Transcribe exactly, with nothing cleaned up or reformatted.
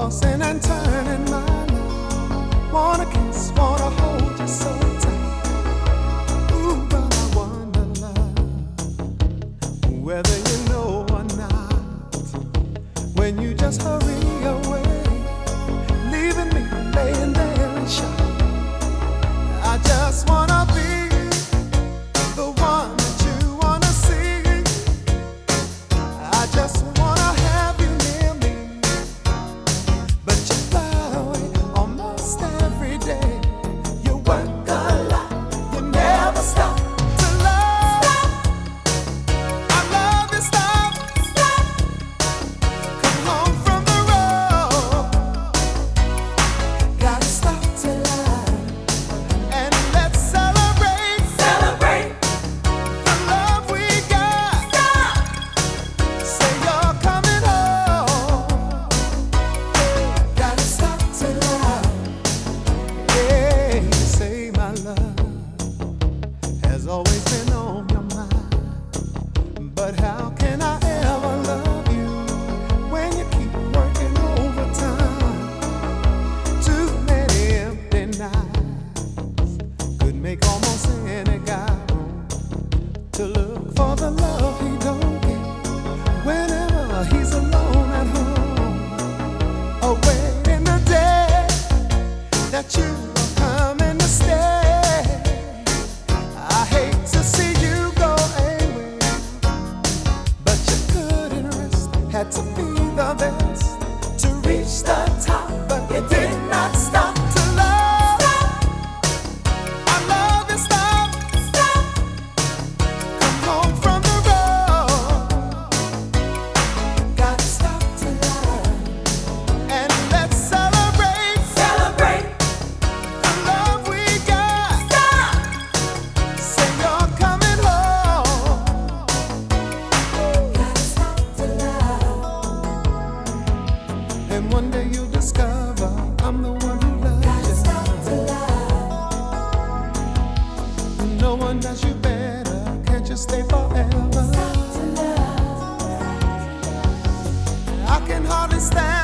tossing and turning, my love. Wanna kiss, wanna hold you so tight. Ooh, but I wonder, love, whether you know or not, when you just hurry away, leaving me laying there in shock. I just wanna be the one that you wanna see. I just wanna have you near me, but you fly away almost every day. You work a lot, you never stop to love. Stop. I love you, stop. Stop. Come home from the road. Gotta stop to love, and let's celebrate. Celebrate the love we got. Stop. Say you're coming home. Gotta stop to love. Yeah, you say my love has always been on your mind, but how can I ever love you when you keep working overtime? Too many empty nights could make almost any guy wrong to look for the love he don't get whenever he's alone at home. Away in the day that you are coming to stay. I hate to see you go away, but you couldn't rest. Had to be the best to reach the top, but you did not stop to love. I love you, stop. Stop. Come home from the road. Gotta stop to love, and let's celebrate. Celebrate the love we got. Stop. Say you're coming home. Gotta stop to love, and one day you'll discover I'm the one who loves you. Gotta stop to love. No one does you better. Can't you stay forever? Stop to love. I can hardly stand